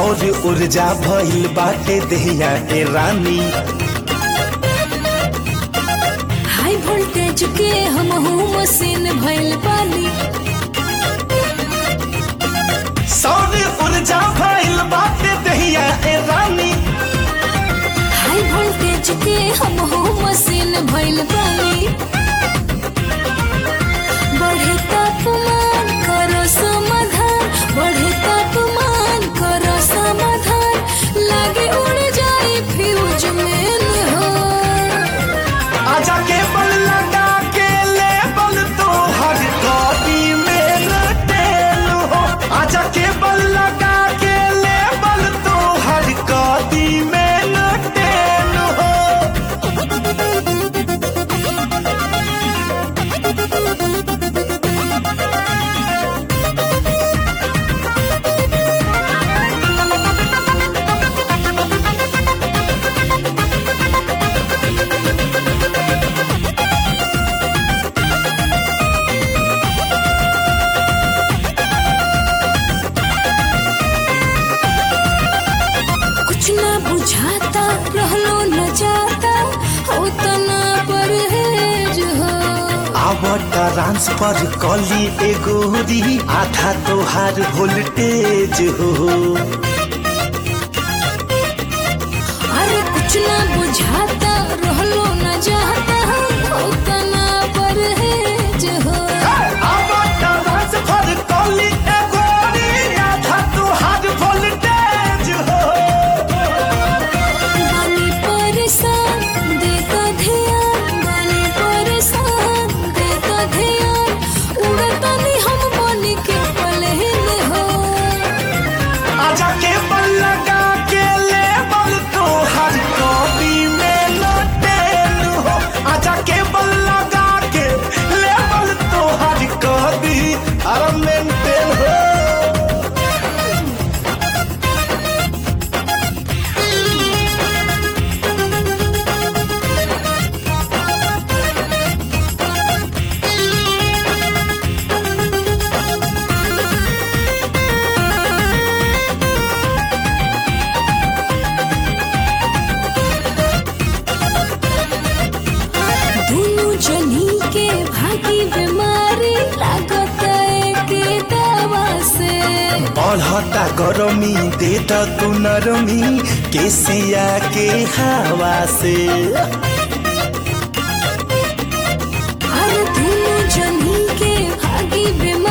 सौर ऊर्जा भइल बाटे देहिया ए रानी। हाई वोल्टेज के हमहू मशीन भइल बानी। सौर ऊर्जा भइल बाटे देहिया ए रानी। हाई वोल्टेज के हमहू मशीन भइल बानी। बढ़े तापमान करो समाधान, बढ़े तापमान करो समाधान, लागे उड़ जाई फ्यूज में हो। आजा केबल लगा के लेबल तो हर कॉपी में लटेल हो। आजा केबल लगा के लेबल तो हर कॉपी में लटेल हो। कुछ ना बुझाता रहलो न जाता, होता ना परहेज हो। आवत ट्रांसफर कली एगोरी आधा तोहार वोल्टेज हो। अरे कुछ ना बुझाता रहलो न जाता, होता ना परहेज हो। आवत ट्रांसफर कली एगोरी आधा तोहार वोल्टेज हो। बानी परेशान देखा ध्यान, बानी परेशान देखा ध्यान, उड़ता नहीं हम बनी के पलहन हो। आजा केबल लगा के लेबल तो हर कॉपी में लटेल हो। आजा केबल लगा के लेबल तो हर कॉपी अरे मेंटेन हो। दोनों जनी के भागी बीमारी लागत के दवा से। बढ़ता गरमी देता तू नरमी केसिया के हवा से। अरे दोनों जनी के भागी बीमारी